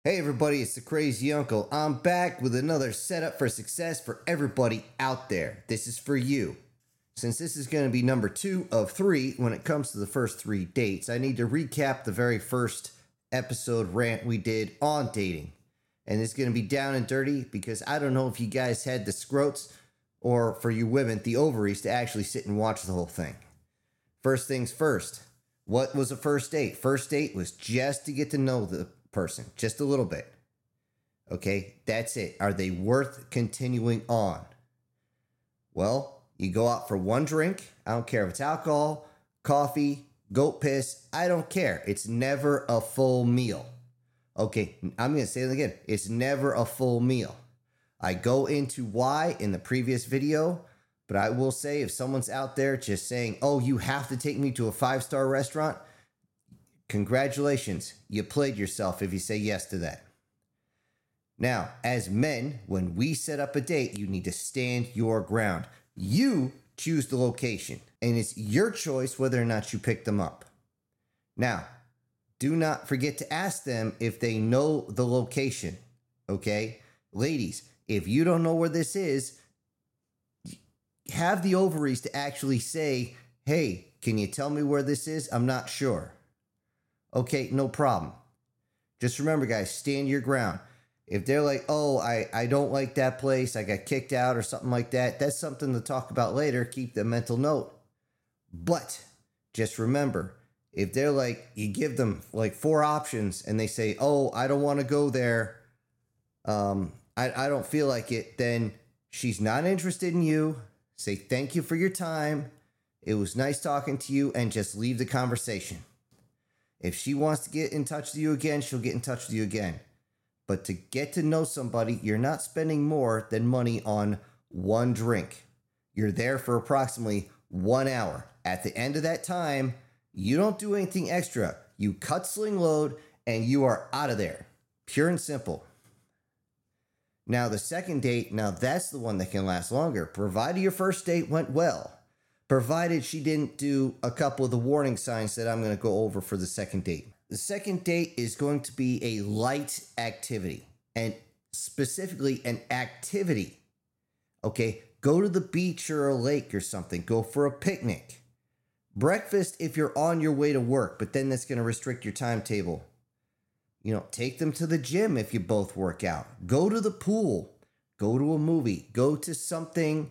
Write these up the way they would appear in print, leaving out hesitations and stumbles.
Hey everybody, it's the Crazy Uncle. I'm back with another setup for success for everybody out there. This is for you. Since this is going to be number 2 of 3 when it comes to the first 3 dates, I need to recap the very first episode rant we did on dating. And it's going to be down and dirty because I don't know if you guys had the scrotes or for you women, the ovaries to actually sit and watch the whole thing. First things first, what was a first date? First date was just to get to know the person just a little bit. Okay, that's it. Are they worth continuing on? Well, you go out for one drink. I don't care if it's alcohol, coffee, goat piss. I don't care. It's never a full meal. Okay, I'm going to say it again. It's never a full meal. I go into why in the previous video, but I will say if someone's out there just saying, oh, you have to take me to a 5-star restaurant, congratulations, you played yourself if you say yes to that. Now, as men, when we set up a date, you need to stand your ground. You choose the location, and it's your choice whether or not you pick them up. Now, do not forget to ask them if they know the location, okay? Ladies, if you don't know where this is, have the ovaries to actually say, hey, can you tell me where this is? I'm not sure. Okay, no problem. Just remember, guys, stand your ground. If they're like, oh, I don't like that place, I got kicked out or something like that, that's something to talk about later. Keep the mental note. But just remember, if they're like, you give them like 4 options and they say, oh, I don't want to go there, I don't feel like it, then she's not interested in you. Say thank you for your time. It was nice talking to you, and just leave the conversation. If she wants to get in touch with you again, she'll get in touch with you again. But to get to know somebody, you're not spending more than money on one drink. You're there for approximately 1 hour. At the end of that time, you don't do anything extra. You cut sling load and you are out of there. Pure and simple. Now, the second date, now that's the one that can last longer, provided your first date went well. Provided she didn't do a couple of the warning signs that I'm going to go over for the second date. The second date is going to be a light activity, and specifically an activity. Okay, go to the beach or a lake or something. Go for a picnic. Breakfast if you're on your way to work, but then that's going to restrict your timetable. Take them to the gym if you both work out. Go to the pool. Go to a movie. Go to something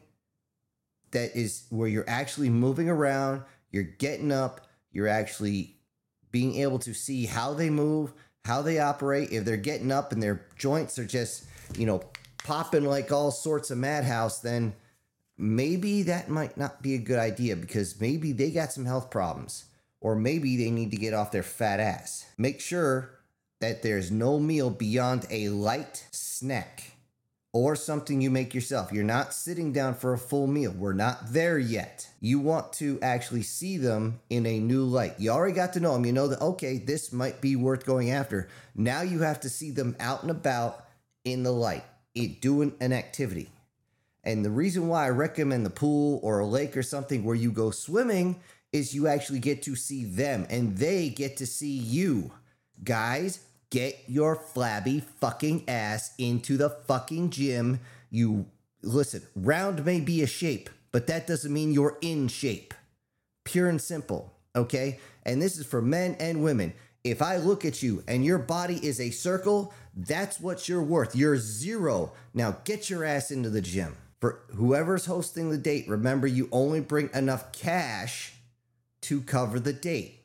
that is where you're actually moving around, you're getting up, you're actually being able to see how they move, how they operate. If they're getting up and their joints are just, popping like all sorts of madhouse, then maybe that might not be a good idea because maybe they got some health problems or maybe they need to get off their fat ass. Make sure that there's no meal beyond a light snack or something you make yourself. You're not sitting down for a full meal. We're not there yet. You want to actually see them in a new light. You already got to know them. You know that, okay, this might be worth going after. Now you have to see them out and about in the light, doing an activity. And the reason why I recommend the pool or a lake or something where you go swimming is you actually get to see them and they get to see you. Guys, get your flabby fucking ass into the fucking gym. Listen, round may be a shape, but that doesn't mean you're in shape. Pure and simple, okay? And this is for men and women. If I look at you and your body is a circle, that's what you're worth. You're 0. Now get your ass into the gym. For whoever's hosting the date, remember you only bring enough cash to cover the date.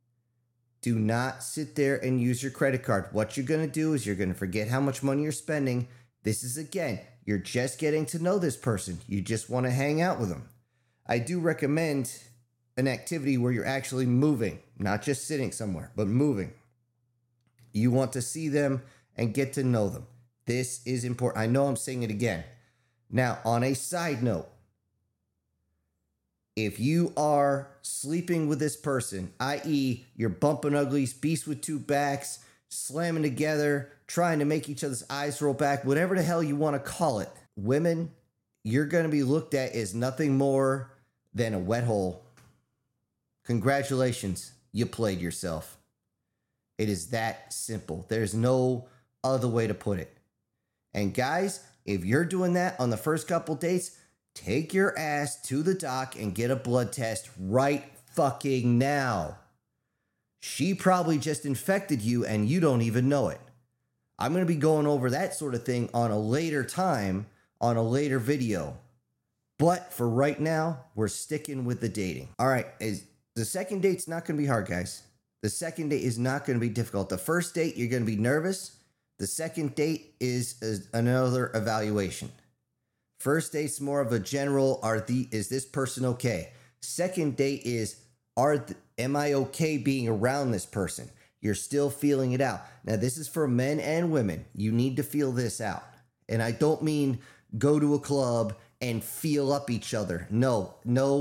Do not sit there and use your credit card. What you're going to do is you're going to forget how much money you're spending. This is, again, you're just getting to know this person. You just want to hang out with them. I do recommend an activity where you're actually moving, not just sitting somewhere, but moving. You want to see them and get to know them. This is important. I know I'm saying it again. Now, on a side note, if you are sleeping with this person, i.e., you're bumping uglies, beast with 2 backs, slamming together, trying to make each other's eyes roll back, whatever the hell you want to call it, women, you're going to be looked at as nothing more than a wet hole. Congratulations, you played yourself. It is that simple. There's no other way to put it. And guys, if you're doing that on the first couple dates, take your ass to the doc and get a blood test right fucking now. She probably just infected you and you don't even know it. I'm going to be going over that sort of thing on a later time, on a later video. But for right now, we're sticking with the dating. All right, the second date's not going to be hard, guys. The second date is not going to be difficult. The first date, you're going to be nervous. The second date is another evaluation. First date's more of a general, is this person okay? Second date is, am I okay being around this person? You're still feeling it out. Now, this is for men and women. You need to feel this out. And I don't mean go to a club and feel up each other. No.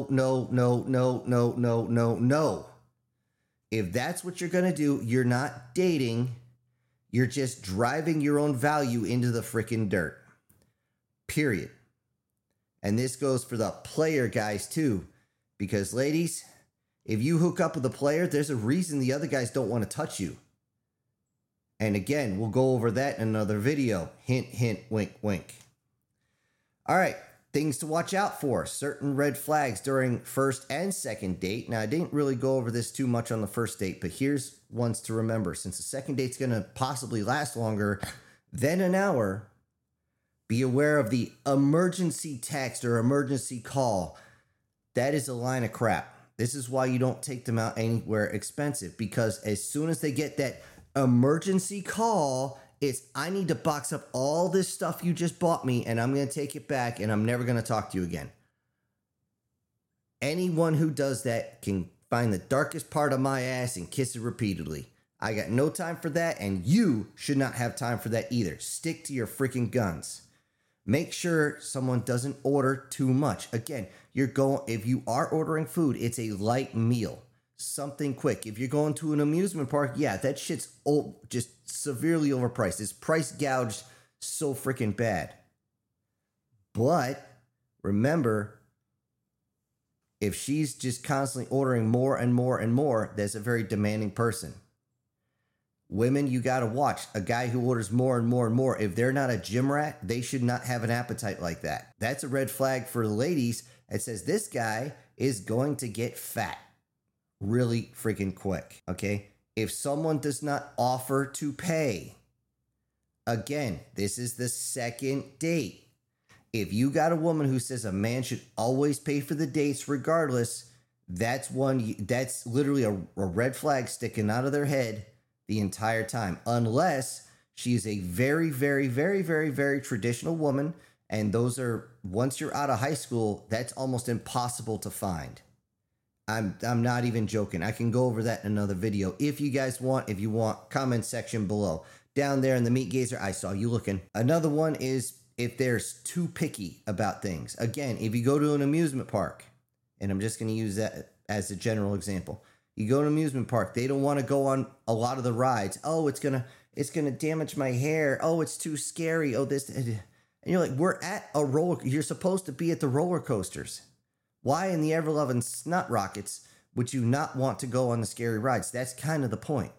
If that's what you're going to do, you're not dating. You're just driving your own value into the freaking dirt. Period. And this goes for the player guys too. Because ladies, if you hook up with a player, there's a reason the other guys don't want to touch you. And again, we'll go over that in another video. Hint, hint, wink, wink. All right. Things to watch out for. Certain red flags during first and second date. Now, I didn't really go over this too much on the first date, but here's ones to remember. Since the second date's going to possibly last longer than an hour, be aware of the emergency text or emergency call. That is a line of crap. This is why you don't take them out anywhere expensive, because as soon as they get that emergency call, it's, I need to box up all this stuff you just bought me and I'm going to take it back and I'm never going to talk to you again. Anyone who does that can find the darkest part of my ass and kiss it repeatedly. I got no time for that, and you should not have time for that either. Stick to your freaking guns. Make sure someone doesn't order too much. Again, if you are ordering food, it's a light meal. Something quick. If you're going to an amusement park, yeah, that shit's just severely overpriced. It's price gouged so freaking bad. But remember, if she's just constantly ordering more and more and more, that's a very demanding person. Women, you got to watch. A guy who orders more and more and more, if they're not a gym rat, they should not have an appetite like that. That's a red flag for the ladies. It says this guy is going to get fat really freaking quick, okay? If someone does not offer to pay, again, this is the second date. If you got a woman who says a man should always pay for the dates regardless, that's literally a red flag sticking out of their head the entire time, unless she's a very, very, very, very, very traditional woman. And those are, once you're out of high school, that's almost impossible to find. I'm not even joking. I can go over that in another video if you guys want. If you want, comment section below. Down there in the Meat Gazer, I saw you looking. Another one is if there's too picky about things. Again, if you go to an amusement park, and I'm just going to use that as a general example. You go to an amusement park, they don't want to go on a lot of the rides. Oh, it's gonna damage my hair. Oh, it's too scary. Oh, this, and you're like, we're at a roller. You're supposed to be at the roller coasters. Why in the ever-loving snot rockets would you not want to go on the scary rides? That's kind of the point.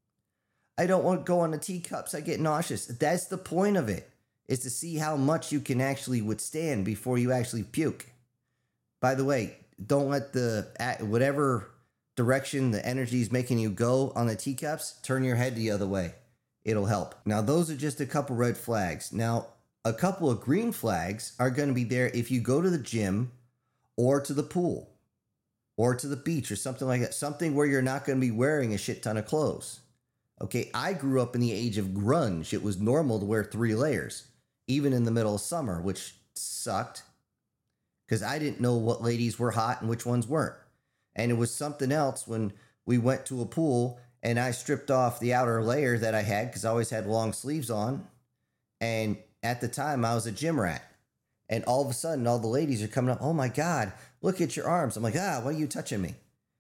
I don't want to go on the teacups. I get nauseous. That's the point of it, is to see how much you can actually withstand before you actually puke. By the way, don't let whatever direction the energy is making you go on the teacups, turn your head the other way. It'll help. Now, those are just a couple red flags. Now, a couple of green flags are going to be there if you go to the gym or to the pool or to the beach or something like that. Something where you're not going to be wearing a shit ton of clothes. Okay, I grew up in the age of grunge. It was normal to wear 3 layers, even in the middle of summer, which sucked because I didn't know what ladies were hot and which ones weren't. And it was something else when we went to a pool and I stripped off the outer layer that I had because I always had long sleeves on. And at the time, I was a gym rat. And all of a sudden, all the ladies are coming up, oh my God, look at your arms. I'm like, why are you touching me?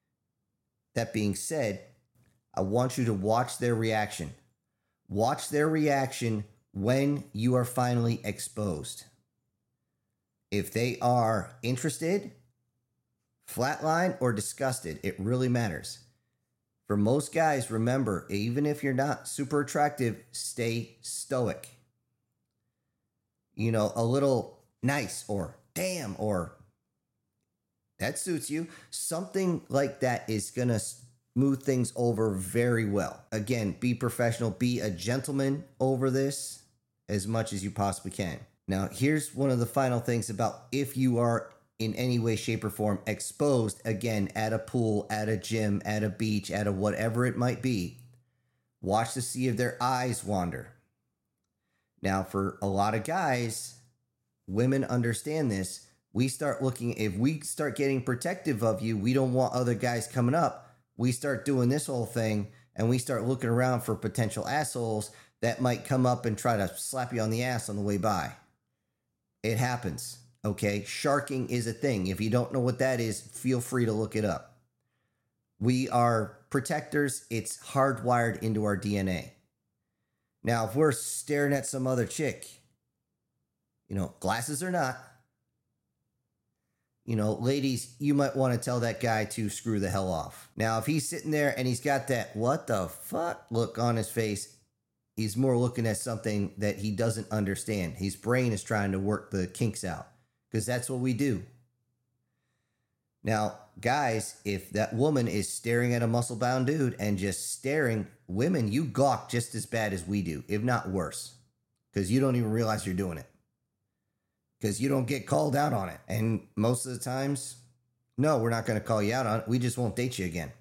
That being said, I want you to watch their reaction. Watch their reaction when you are finally exposed. If they are interested, flatline, or disgusted, it really matters. For most guys, remember, even if you're not super attractive, stay stoic. A little nice or damn or that suits you. Something like that is going to smooth things over very well. Again, be professional, be a gentleman over this as much as you possibly can. Now, here's one of the final things about if you are in any way, shape, or form exposed, again, at a pool, at a gym, at a beach, at a whatever it might be, watch to see if their eyes wander. Now, for a lot of guys, women understand this. We start looking, if we start getting protective of you, we don't want other guys coming up. We start doing this whole thing and we start looking around for potential assholes that might come up and try to slap you on the ass on the way by. It happens, okay? Sharking is a thing. If you don't know what that is, feel free to look it up. We are protectors. It's hardwired into our DNA. Now, if we're staring at some other chick, glasses or not, ladies, you might want to tell that guy to screw the hell off. Now, if he's sitting there and he's got that what the fuck look on his face, he's more looking at something that he doesn't understand. His brain is trying to work the kinks out because that's what we do. Now, guys, if that woman is staring at a muscle-bound dude and just staring, women, you gawk just as bad as we do, if not worse, because you don't even realize you're doing it. Because you don't get called out on it. And most of the times, no, we're not going to call you out on it. We just won't date you again.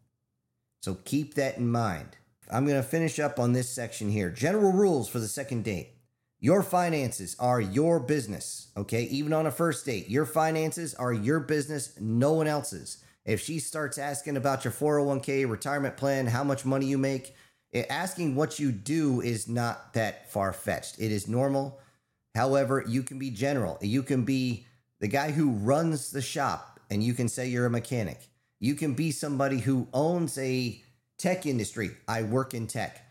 So keep that in mind. I'm going to finish up on this section here. General rules for the second date. Your finances are your business, okay? Even on a first date, your finances are your business, no one else's. If she starts asking about your 401k, retirement plan, how much money you make, asking what you do is not that far-fetched. It is normal. However, you can be general. You can be the guy who runs the shop, and you can say you're a mechanic. You can be somebody who owns a tech industry. I work in tech.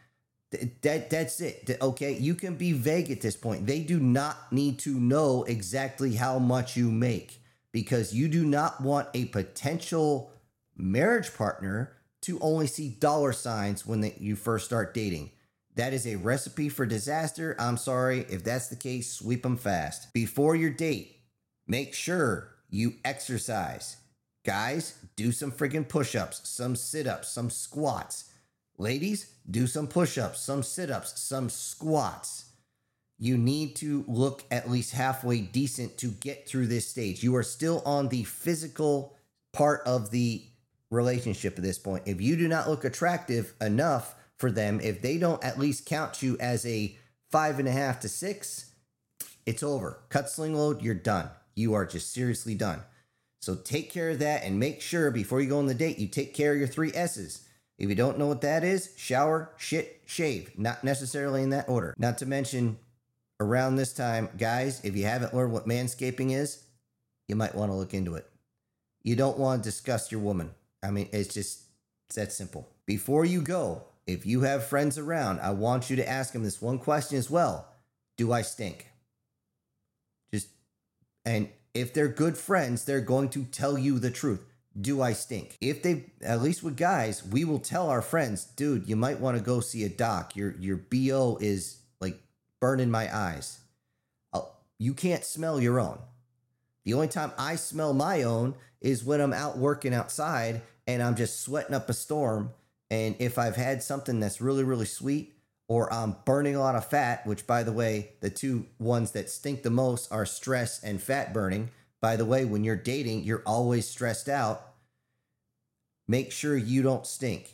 That's it. Okay, you can be vague at this point. They do not need to know exactly how much you make because you do not want a potential marriage partner to only see dollar signs when you first start dating. That is a recipe for disaster. I'm sorry. If that's the case, sweep them fast. Before your date, make sure you exercise. Guys, do some friggin' push-ups, some sit-ups, some squats. Ladies, do some push-ups, some sit-ups, some squats. You need to look at least halfway decent to get through this stage. You are still on the physical part of the relationship at this point. If you do not look attractive enough for them, if they don't at least count you as a 5.5 to 6, it's over. Cut sling load, you're done. You are just seriously done. So take care of that and make sure before you go on the date, you take care of your 3 S's. If you don't know what that is, shower, shit, shave. Not necessarily in that order. Not to mention, around this time, guys, if you haven't learned what manscaping is, you might want to look into it. You don't want to disgust your woman. I mean, it's that simple. Before you go, if you have friends around, I want you to ask them this one question as well. Do I stink? And if they're good friends, they're going to tell you the truth. Do I stink? If they, at least with guys, we will tell our friends, dude, you might want to go see a doc. Your BO is like burning my eyes. You can't smell your own. The only time I smell my own is when I'm out working outside and I'm just sweating up a storm. And if I've had something that's really, really sweet, or I'm burning a lot of fat, which, by the way, the 2 ones that stink the most are stress and fat burning. By the way, when you're dating, you're always stressed out. Make sure you don't stink.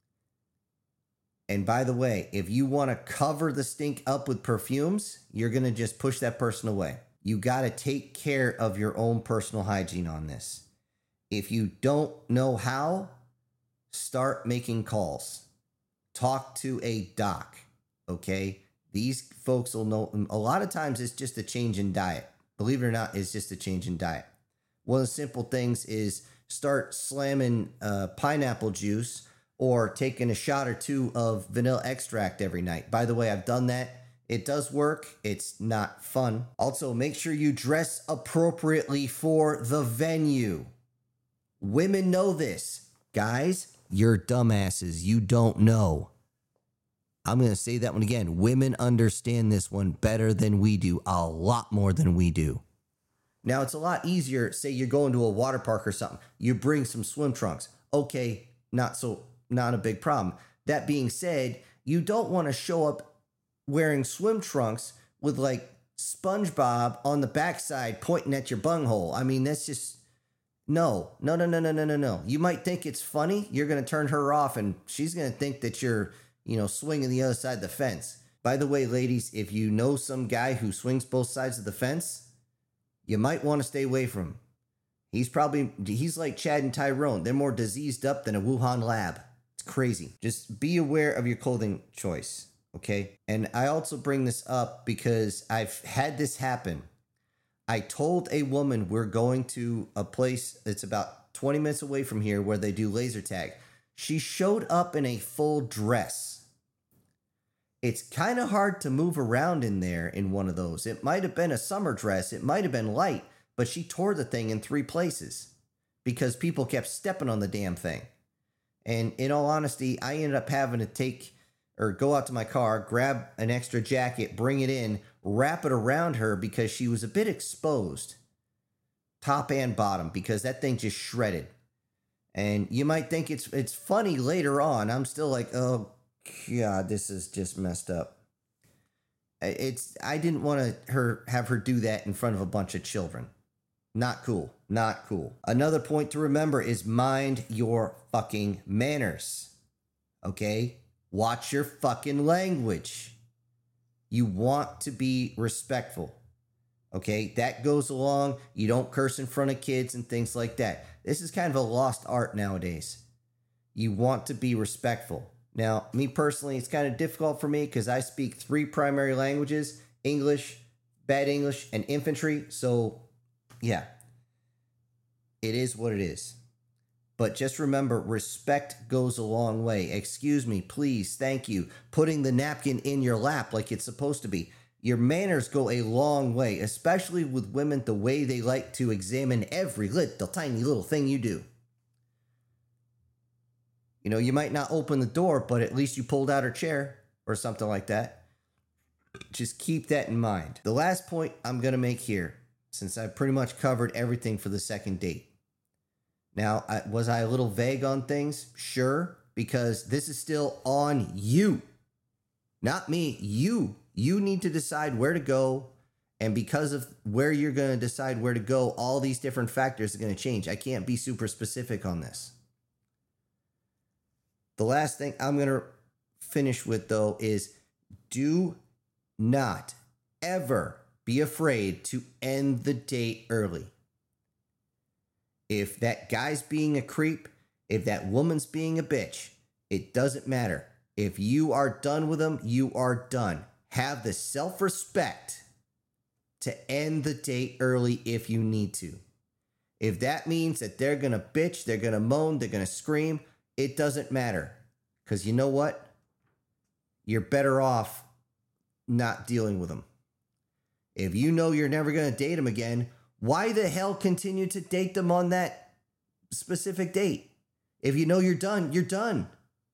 And by the way, if you want to cover the stink up with perfumes, you're going to just push that person away. You got to take care of your own personal hygiene on this. If you don't know how, start making calls. Talk to a doc, okay? These folks will know. A lot of times it's just a change in diet. Believe it or not, it's just a change in diet. One of the simple things is start slamming pineapple juice or taking a shot or 2 of vanilla extract every night. By the way, I've done that. It does work. It's not fun. Also, make sure you dress appropriately for the venue. Women know this. Guys, you're dumbasses. You don't know. I'm going to say that one again. Women understand this one better than we do, a lot more than we do. Now, it's a lot easier. Say you're going to a water park or something. You bring some swim trunks. Okay, not a big problem. That being said, you don't want to show up wearing swim trunks with like SpongeBob on the backside pointing at your bunghole. I mean, that's just no. You might think it's funny. You're going to turn her off and she's going to think that you're, swinging the other side of the fence. By the way, ladies, if you know some guy who swings both sides of the fence, you might want to stay away from him. He's like Chad and Tyrone. They're more diseased up than a Wuhan lab. It's crazy. Just be aware of your clothing choice, okay? And I also bring this up because I've had this happen. I told a woman we're going to a place that's about 20 minutes away from here where they do laser tag. She showed up in a full dress. It's kind of hard to move around in there in one of those. It might have been a summer dress. It might have been light, but she tore the thing in 3 places because people kept stepping on the damn thing. And in all honesty, I ended up having to go out to my car, grab an extra jacket, bring it in, wrap it around her because she was a bit exposed, top and bottom, because that thing just shredded. And you might think it's funny later on. I'm still like, oh God, this is just messed up. I didn't want to have her do that in front of a bunch of children. Not cool. Not cool. Another point to remember is mind your fucking manners. Okay? Watch your fucking language. You want to be respectful. Okay? That goes along. You don't curse in front of kids and things like that. This is kind of a lost art nowadays. You want to be respectful. Now, me personally, it's kind of difficult for me because I speak 3 primary languages: English, Bad English, and infantry. So, yeah, it is what it is. But just remember, respect goes a long way. Excuse me, please, thank you. Putting the napkin in your lap like it's supposed to be. Your manners go a long way, especially with women, the way they like to examine every tiny little thing you do. You might not open the door, but at least you pulled out her chair or something like that. Just keep that in mind. The last point I'm going to make here, since I've pretty much covered everything for the second date. Now, was I a little vague on things? Sure, because this is still on you. Not me, you. You need to decide where to go. And because of where you're going to decide where to go, all these different factors are going to change. I can't be super specific on this. The last thing I'm going to finish with, though, is do not ever be afraid to end the date early. If that guy's being a creep, if that woman's being a bitch, it doesn't matter. If you are done with them, you are done. Have the self-respect to end the date early if you need to. If that means that they're going to bitch, they're going to moan, they're going to scream, it doesn't matter. Because you know what? You're better off not dealing with them. If you know you're never going to date them again, why the hell continue to date them on that specific date? If you know you're done, you're done.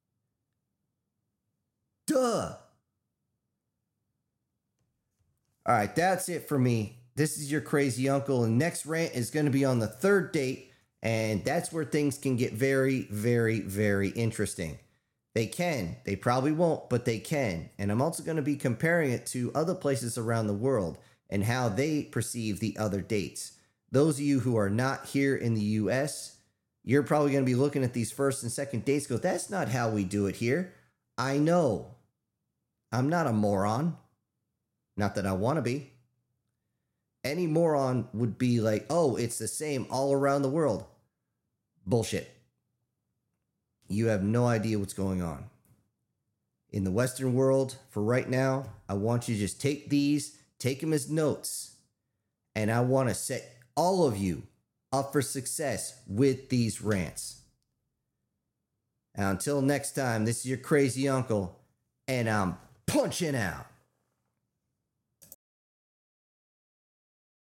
Duh. All right, that's it for me. This is your crazy uncle, and next rant is going to be on the 3rd date, and that's where things can get very, very, very interesting. They can. They probably won't, but they can. And I'm also going to be comparing it to other places around the world and how they perceive the other dates. Those of you who are not here in the U.S., you're probably going to be looking at these 1st and 2nd dates, go, that's not how we do it here. I know. I'm not a moron. Not that I want to be. Any moron would be like, oh, it's the same all around the world. Bullshit. You have no idea what's going on. In the Western world, for right now, I want you to just take them as notes, and I want to set all of you up for success with these rants. Now, until next time, this is your crazy uncle, and I'm punching out.